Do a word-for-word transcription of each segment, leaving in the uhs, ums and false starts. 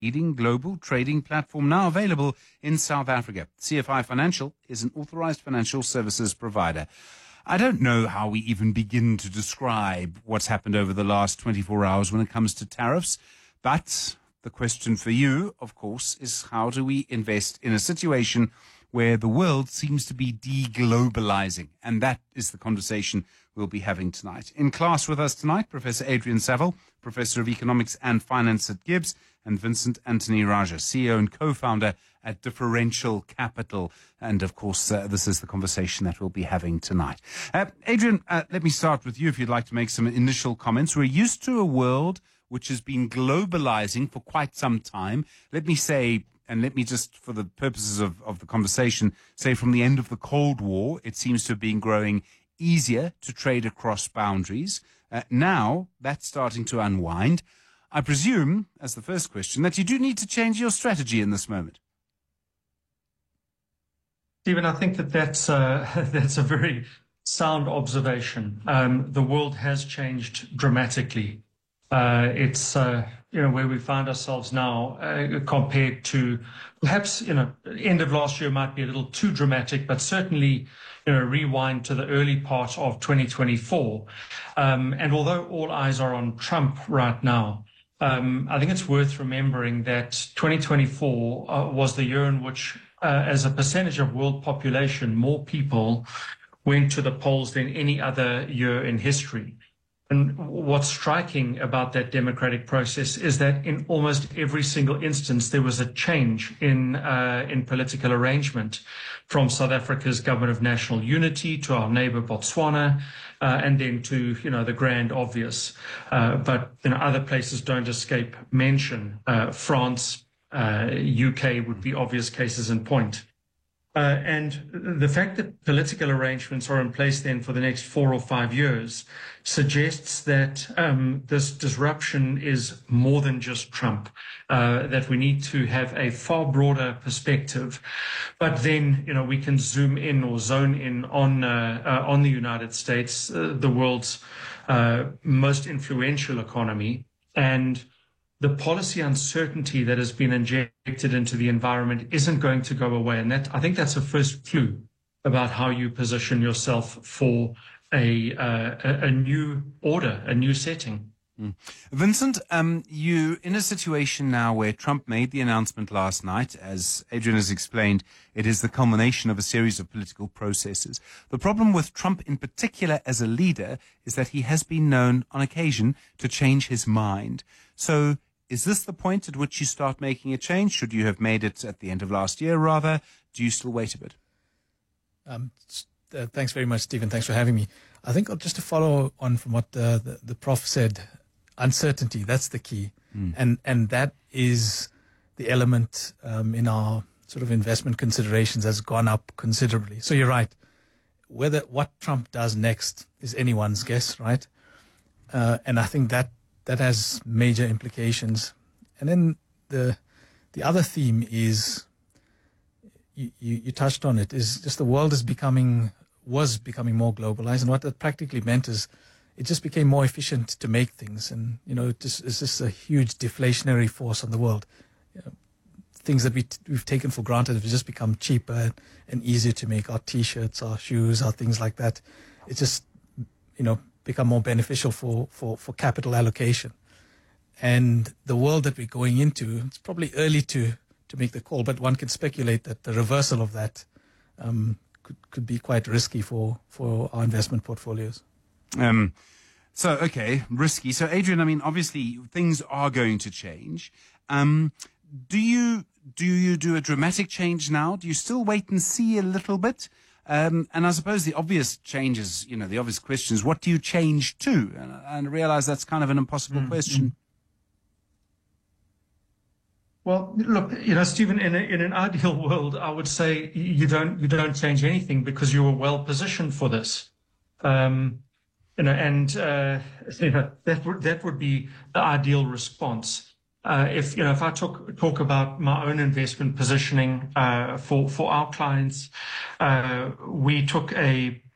leading global trading platform now available in South Africa. C F I Financial is an authorized financial services provider. I don't know how we even begin to describe what's happened over the last twenty-four hours when it comes to tariffs, but the question for you, of course, is how do we invest in a situation where the world seems to be deglobalizing? And that is the conversation we'll be having tonight. In class with us tonight, Professor Adrian Saville, Professor of Economics and Finance at Gibbs, and Vincent Anthony Raja, C E O and co-founder at Differential Capital. And, of course, uh, this is the conversation that we'll be having tonight. Uh, Adrian, uh, let me start with you if you'd like to make some initial comments. We're used to a world which has been globalizing for quite some time. Let me say, and let me just, for the purposes of, of the conversation, say from the end of the Cold War, it seems to have been growing easier to trade across boundaries. Uh, now, that's starting to unwind. I presume, as the first question, that you do need to change your strategy in this moment. Stephen, I think that that's, uh, that's a very sound observation. Um, the world has changed dramatically. Uh, it's, uh, you know, where we find ourselves now uh, compared to perhaps, you know, end of last year might be a little too dramatic, but certainly, you know, rewind to the early part of twenty twenty-four. Um, and although all eyes are on Trump right now, um, I think it's worth remembering that twenty twenty-four uh, was the year in which, uh, as a percentage of world population, more people went to the polls than any other year in history. And what's striking about that democratic process is that in almost every single instance, there was a change in uh, in political arrangement, from South Africa's government of national unity to our neighbor Botswana, uh, and then to, you know, the grand obvious. Uh, but, you know, other places don't escape mention. Uh, France, uh, U K would be obvious cases in point. Uh, and the fact that political arrangements are in place then for the next four or five years suggests that um, this disruption is more than just Trump, uh, that we need to have a far broader perspective. But then, you know, we can zoom in or zone in on, uh, uh, on the United States, uh, the world's uh, most influential economy, and the policy uncertainty that has been injected into the environment isn't going to go away. And that, I think that's a first clue about how you position yourself for a, uh, a, a new order, a new setting. Mm. Vincent, um, you in a situation now where Trump made the announcement last night. As Adrian has explained, it is the culmination of a series of political processes. The problem with Trump in particular as a leader is that he has been known on occasion to change his mind. So is this the point at which you start making a change? Should you have made it at the end of last year, rather? Do you still wait a bit? Um, uh, thanks very much, Stephen. Thanks for having me. I think just to follow on from what uh, the, the Prof said, uncertainty, that's the key. Mm. And, and that is the element um, in our sort of investment considerations has gone up considerably. So you're right. Whether what Trump does next is anyone's guess, right? Uh, and I think that that has major implications. And then the the other theme is, you, you, you touched on it, is just the world is becoming, was becoming more globalized. And what that practically meant is it just became more efficient to make things. And, you know, it just, it's just a huge deflationary force on the world. You know, things that we t- we've taken for granted have just become cheaper and, and easier to make. Our T-shirts, our shoes, our things like that. It's just, you know, become more beneficial for, for, for capital allocation. And the world that we're going into, it's probably early to, to make the call, but one can speculate that the reversal of that um, could, could be quite risky for, for our investment portfolios. Um, so, okay, risky. So, Adrian, I mean, obviously things are going to change. Um, do you do you do a dramatic change now? Do you still wait and see a little bit? Um, and I suppose the obvious changes, you know, the obvious question is, what do you change to? And, and I realize that's kind of an impossible mm-hmm. question. Well, look, you know, Stephen, in, a, in an ideal world, I would say you don't you don't change anything because you were well positioned for this. Um, you know, and uh, you know that would that would be the ideal response. Uh, if you know, if I talk talk about my own investment positioning uh, for for our clients, uh, we took a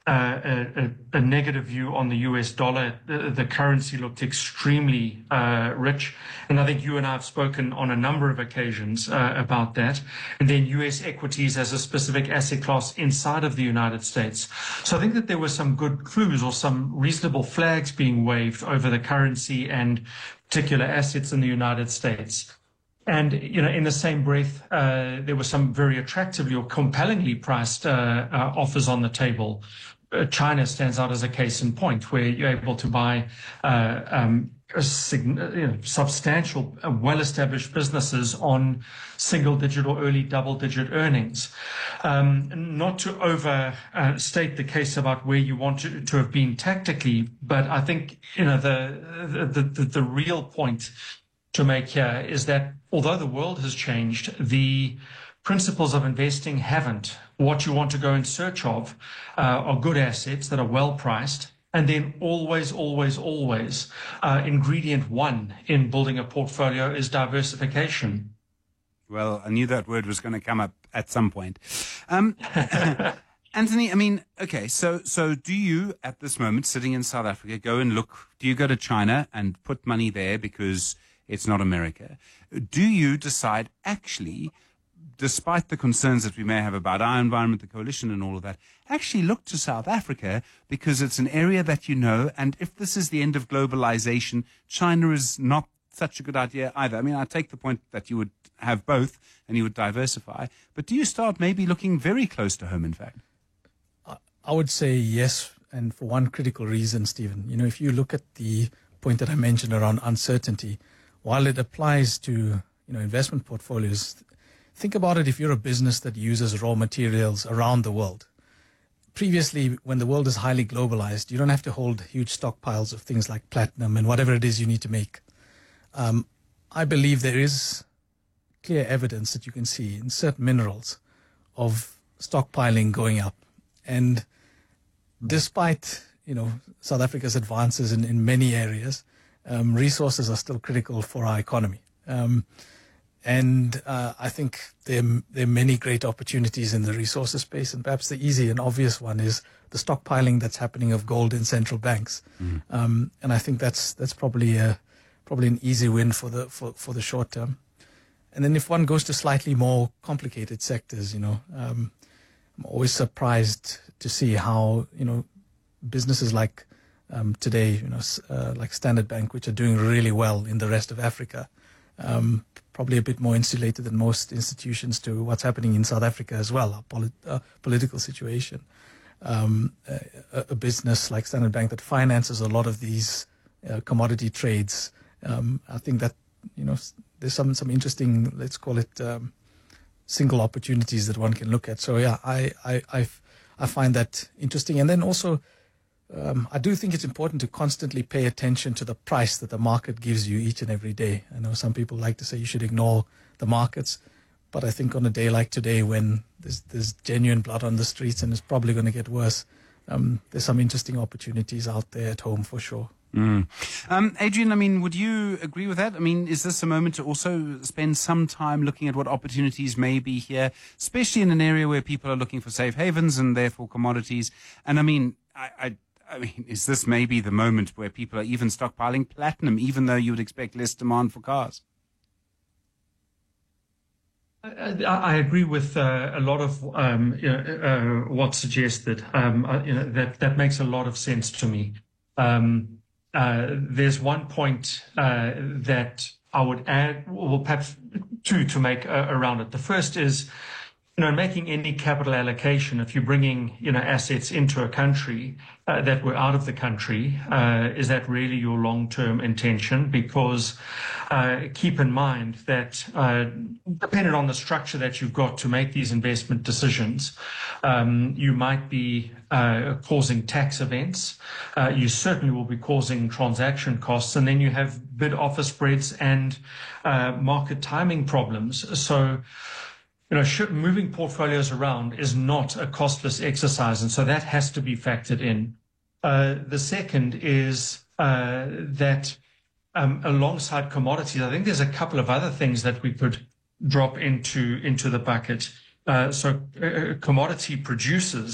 uh, a, a negative view on the U S dollar. The, the currency looked extremely uh, rich. And I think you and I have spoken on a number of occasions uh, about that. And then U S equities as a specific asset class inside of the United States. So I think that there were some good clues or some reasonable flags being waved over the currency and particular assets in the United States. And, you know, in the same breath, uh, there were some very attractively or compellingly priced uh, uh, offers on the table. Uh, China stands out as a case in point, where you're able to buy uh, um, a sign- you know, substantial, uh, well-established businesses on single-digit or early double-digit earnings. Um, not to overstate uh, the case about where you want to, to have been tactically, but I think, you know, the the the, the real point to make here is that although the world has changed, the principles of investing haven't. What you want to go in search of uh, are good assets that are well priced. And then always, always, always, uh, ingredient one in building a portfolio is diversification. Well, I knew that word was going to come up at some point. Um, Anthony, I mean, okay, so so do you, at this moment, sitting in South Africa, go and look, do you go to China and put money there because it's not America? Do you decide, actually, despite the concerns that we may have about our environment, the coalition and all of that, actually look to South Africa because it's an area that you know, and if this is the end of globalization, China is not such a good idea either. I mean, I take the point that you would have both and you would diversify, but do you start maybe looking very close to home, in fact? I would say yes, and for one critical reason, Stephen. You know, if you look at the point that I mentioned around uncertainty, while it applies to, you know, investment portfolios, think about it if you're a business that uses raw materials around the world. Previously, when the world is highly globalized, you don't have to hold huge stockpiles of things like platinum and whatever it is you need to make. Um, I believe there is clear evidence that you can see in certain minerals of stockpiling going up. And despite, you know, South Africa's advances in, in many areas, um, resources are still critical for our economy. Um, and uh, I think there, there are many great opportunities in the resources space, and perhaps the easy and obvious one is the stockpiling that's happening of gold in central banks. Mm. Um, and I think that's that's probably a, probably an easy win for the for, for the short term. And then if one goes to slightly more complicated sectors, you know, um, I'm always surprised to see how, you know, businesses like um, today, you know, uh, like Standard Bank, which are doing really well in the rest of Africa, um, probably a bit more insulated than most institutions to what's happening in South Africa as well, our polit- uh, political situation. Um, a, a business like Standard Bank that finances a lot of these uh, commodity trades, um, I think that, you know, there's some, some interesting, let's call it, um, single opportunities that one can look at. So yeah, I I I, I find that interesting. And then also, um, I do think it's important to constantly pay attention to the price that the market gives you each and every day. I know some people like to say you should ignore the markets, but I think on a day like today, when there's there's genuine blood on the streets and it's probably going to get worse, um, there's some interesting opportunities out there at home for sure. Mm. Um, Adrian, I mean, would you agree with that? I mean, is this a moment to also spend some time looking at what opportunities may be here, especially in an area where people are looking for safe havens and therefore commodities? And I mean, I, I, I mean, is this maybe the moment where people are even stockpiling platinum, even though you would expect less demand for cars? I, I agree with uh, a lot of um, you know, uh, what's suggested. Um, uh, you know, that that makes a lot of sense to me. Um, Uh, there's one point uh, that I would add, well, perhaps two to make uh, around it. The first is, you know, in making any capital allocation, if you're bringing, you know, assets into a country uh, that were out of the country, uh, is that really your long-term intention? Because uh, keep in mind that uh, depending on the structure that you've got to make these investment decisions, um, you might be uh, causing tax events. Uh, you certainly will be causing transaction costs, and then you have bid-offer spreads and uh, market timing problems. So, you know, moving portfolios around is not a costless exercise, and so that has to be factored in. Uh, the second is uh, that um, alongside commodities, I think there's a couple of other things that we could drop into into the bucket. Uh, so uh, commodity producers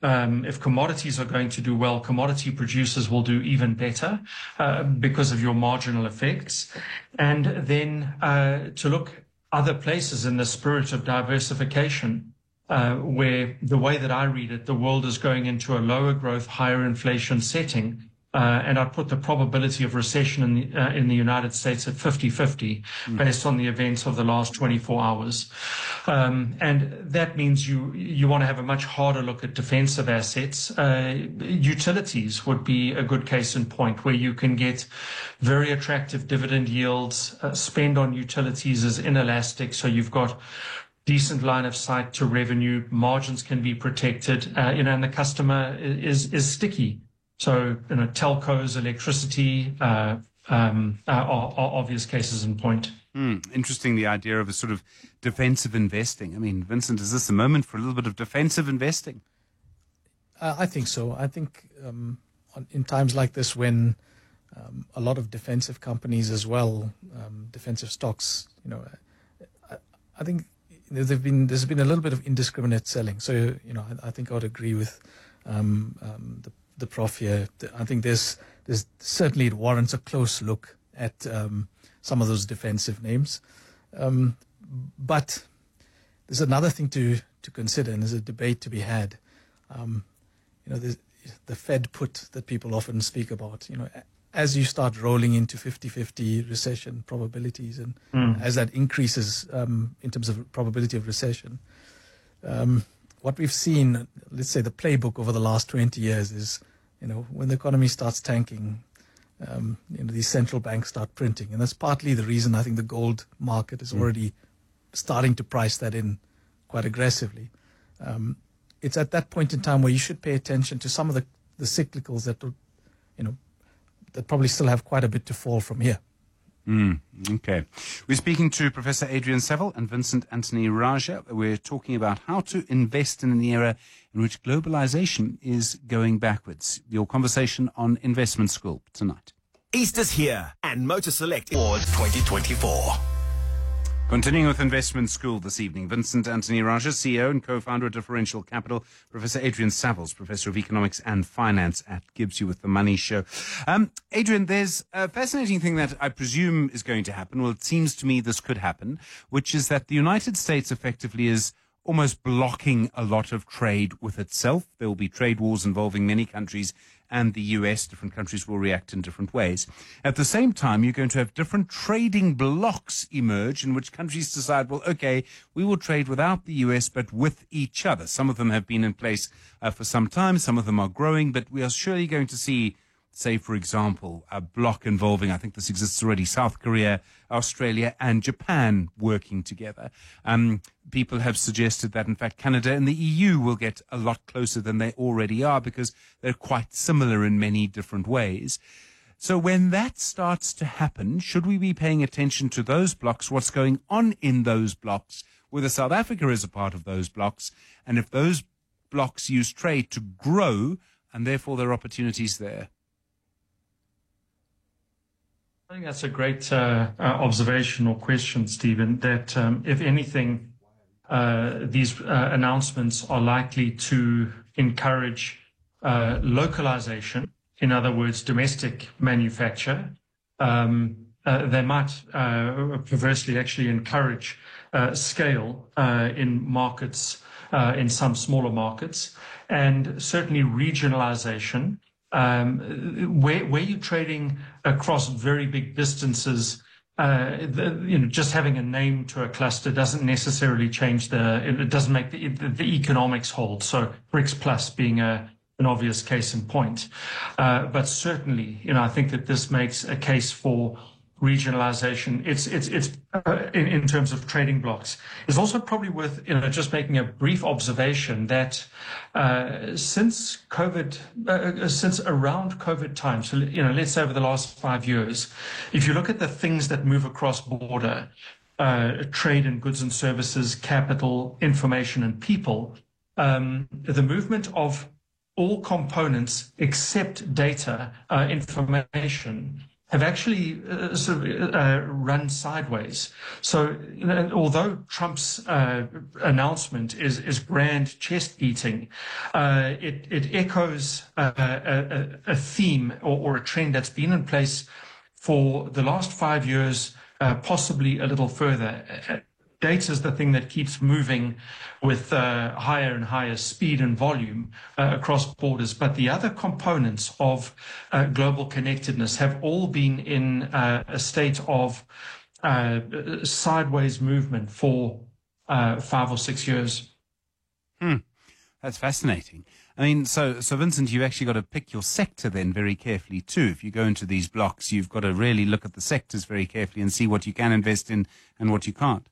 Um, if commodities are going to do well, commodity producers will do even better uh, because of your marginal effects. And then uh, to look other places in the spirit of diversification, uh, where the way that I read it, the world is going into a lower growth, higher inflation setting. Uh, and I'd put the probability of recession in the, uh, in the United States at fifty-fifty mm. based on the events of the last twenty-four hours. Um, and that means you you want to have a much harder look at defensive assets. Uh, utilities would be a good case in point, where you can get very attractive dividend yields. Uh, spend on utilities is inelastic, so you've got decent line of sight to revenue. Margins can be protected, uh, you know, and the customer is is sticky. So, you know, telcos, electricity uh, um, are, are obvious cases in point. Mm, interesting, the idea of a sort of defensive investing. I mean, Vincent, is this a moment for a little bit of defensive investing? Uh, I think so. I think um, on, in times like this, when um, a lot of defensive companies as well, um, defensive stocks, you know, I, I think there's been there's been a little bit of indiscriminate selling. So, you know, I, I think I would agree with um, um, the. the prof here. I think there's, there's certainly it warrants a close look at um, some of those defensive names. Um, but there's another thing to, to consider, and there's a debate to be had. Um, you know, the Fed put that people often speak about, you know, as you start rolling into fifty-fifty recession probabilities, and mm. as that increases um, in terms of probability of recession, um, what we've seen, let's say the playbook over the last twenty years is, you know, when the economy starts tanking, um, you know, these central banks start printing. And that's partly the reason I think the gold market is already starting to price that in quite aggressively. Um, it's at that point in time where you should pay attention to some of the, the cyclicals that, you know, that probably still have quite a bit to fall from here. Mm, okay. We're speaking to Professor Adrian Saville and Vincent Anthony Raja. We're talking about how to invest in an era in which globalization is going backwards. Your conversation on Investment School tonight. Easter's here and Motor Select Awards twenty twenty-four. Continuing with Investment School this evening, Vincent Anthony Raja, C E O and co-founder of Differential Capital, Professor Adrian Saville, Professor of Economics and Finance at Gibbs You with the Money Show. Um, Adrian, there's a fascinating thing that I presume is going to happen. Well, it seems to me this could happen, which is that the United States effectively is almost blocking a lot of trade with itself. There will be trade wars involving many countries and the U S. Different countries will react in different ways. At the same time, you're going to have different trading blocks emerge in which countries decide, well, okay, we will trade without the U S, but with each other. Some of them have been in place uh, for some time. Some of them are growing, but we are surely going to see, say, for example, a block involving, I think this exists already, South Korea, Australia, and Japan working together. Um, people have suggested that, in fact, Canada and the E U will get a lot closer than they already are because they're quite similar in many different ways. So when that starts to happen, should we be paying attention to those blocks, what's going on in those blocks, whether South Africa is a part of those blocks, and if those blocks use trade to grow, and therefore there are opportunities there? I think that's a great uh, uh, observation or question, Stephen, that um, if anything, uh, these uh, announcements are likely to encourage uh, localization, in other words, domestic manufacture. Um, uh, they might uh, perversely actually encourage uh, scale uh, in markets, uh, in some smaller markets, and certainly regionalization. Um, where, where you're trading across very big distances, uh, the, you know, just having a name to a cluster doesn't necessarily change the, it doesn't make the, the, the economics hold. So BRICS Plus being a, an obvious case in point. Uh, but certainly, you know, I think that this makes a case for regionalization. It's it's it's uh, in, in terms of trading blocks. It's also probably worth, you know, just making a brief observation that uh, since COVID, uh, since around COVID time, so you know, let's say over the last five years, if you look at the things that move across border, uh, trade in goods and services, capital, information, and people, um, the movement of all components except data, uh, information, have actually uh, sort of uh, run sideways. So, you know, although Trump's uh, announcement is is grand chest beating, uh, it it echoes uh, a, a theme or, or a trend that's been in place for the last five years, uh, possibly a little further. Data is the thing that keeps moving with uh, higher and higher speed and volume uh, across borders. But the other components of uh, global connectedness have all been in uh, a state of uh, sideways movement for uh, five or six years. Hmm. That's fascinating. I mean, so, so Vincent, you've actually got to pick your sector then very carefully too. If you go into these blocks, you've got to really look at the sectors very carefully and see what you can invest in and what you can't.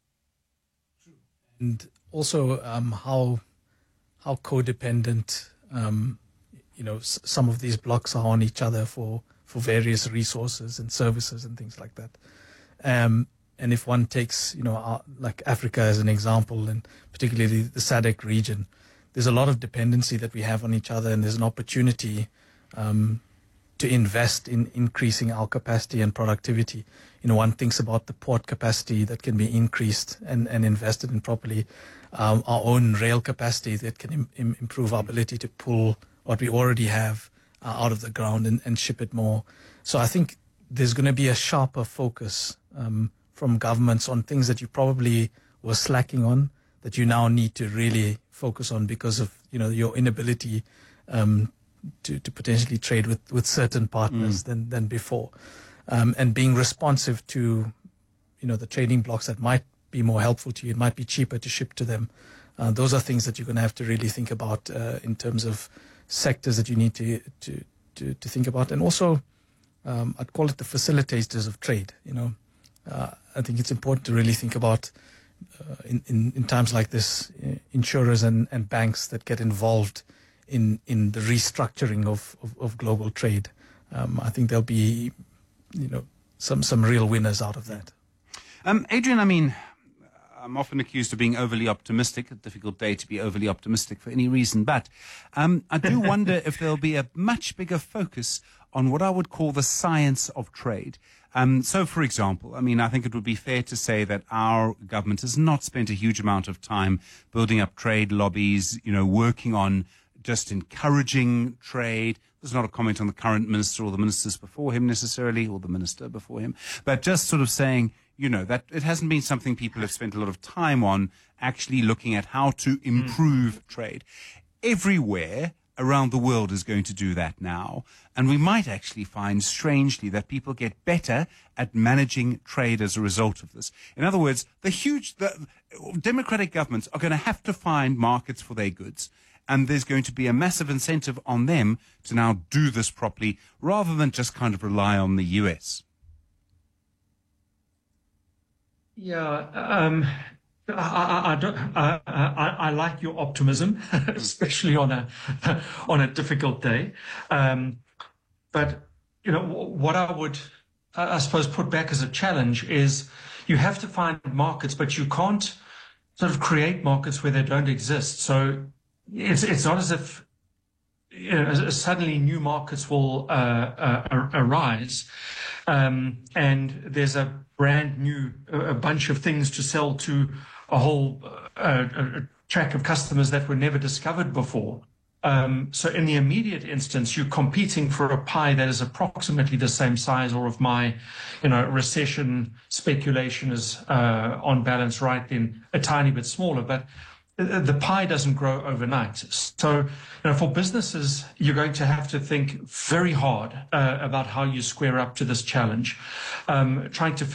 And also um, how how codependent um, you know s- some of these blocks are on each other for, for various resources and services and things like that. Um, and if one takes you know our, like Africa as an example, and particularly the S A D C region, there's a lot of dependency that we have on each other, and there's an opportunity um, to invest in increasing our capacity and productivity. You know, one thinks about the port capacity that can be increased and, and invested in properly, um, our own rail capacity that can im- im- improve our ability to pull what we already have uh, out of the ground and, and ship it more. So I think there's going to be a sharper focus um, from governments on things that you probably were slacking on, that you now need to really focus on because of, you know, your inability um, to, to potentially trade with, with certain partners mm. than, than before. Um, and being responsive to, you know, the trading blocks that might be more helpful to you. It might be cheaper to ship to them. Uh, those are things that you're going to have to really think about uh, in terms of sectors that you need to to, to, to think about. And also, um, I'd call it the facilitators of trade. You know, uh, I think it's important to really think about uh, in, in, in times like this, uh, insurers and, and banks that get involved in, in the restructuring of, of, of global trade. Um, I think there'll be you know, some, some real winners out of that. Um, Adrian, I mean, I'm often accused of being overly optimistic, a difficult day to be overly optimistic for any reason, but um, I do wonder if there'll be a much bigger focus on what I would call the science of trade. Um, so, for example, I mean, I think it would be fair to say that our government has not spent a huge amount of time building up trade lobbies, you know, working on just encouraging trade. There's not a comment on the current minister or the ministers before him necessarily, or the minister before him, but just sort of saying, you know, that it hasn't been something people have spent a lot of time on, actually looking at how to improve mm. trade. Everywhere around the world is going to do that now, and we might actually find, strangely, that people get better at managing trade as a result of this. In other words, the huge the democratic governments are going to have to find markets for their goods. And there's going to be a massive incentive on them to now do this properly, rather than just kind of rely on the U S. Yeah, um, I, I, I, don't, I, I, I like your optimism, especially on a on a difficult day. Um, but you know what I would, I suppose, put back as a challenge is you have to find markets, but you can't sort of create markets where they don't exist. So It's it's not as if you know, suddenly new markets will uh, uh, arise, um, and there's a brand new a bunch of things to sell to a whole uh, a track of customers that were never discovered before. Um, so in the immediate instance, you're competing for a pie that is approximately the same size, or if my, you know, recession speculation is uh, on balance right, then a tiny bit smaller. But the pie doesn't grow overnight. So, you know, for businesses, you're going to have to think very hard uh, about how you square up to this challenge, um, trying to